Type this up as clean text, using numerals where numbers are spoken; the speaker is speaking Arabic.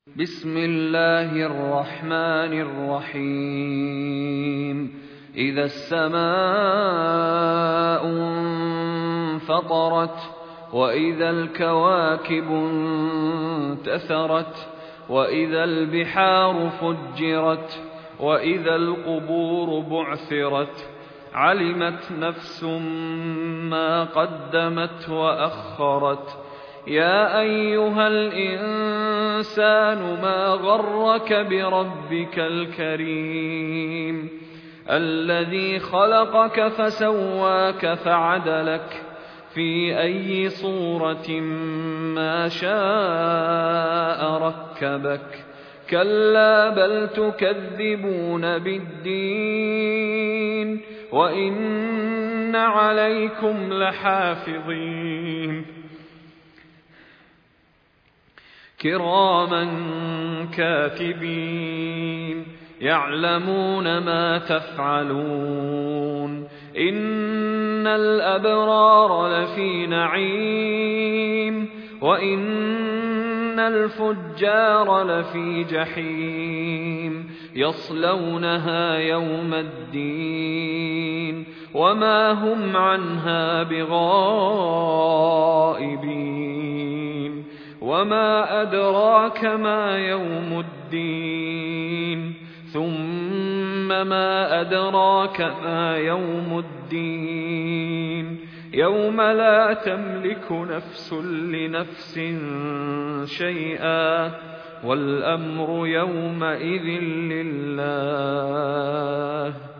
بسم الله الرحمن الرحيم إذا السماء انفطرت وإذا الكواكب انتثرت وإذا البحار فجرت وإذا القبور بعثرت علمت نفس ما قدمت وأخرت يا أيها الإنسان ما غرك بربك الكريم الذي خلقك فسواك فعدلك في أي صورة ما شاء ركبك كلا بل تكذبون بالدين وإن عليكم لحافظين كراما كاتبين يعلمون ما تفعلون إن الأبرار لفي نعيم وإن الفجار لفي جحيم يصلونها يوم الدين وما هم عنها بغائبين وما أدراك ما يوم الدين ثم ما أدراك ما يوم الدين يوم لا تملك نفس لنفس شيئا والأمر يومئذ لله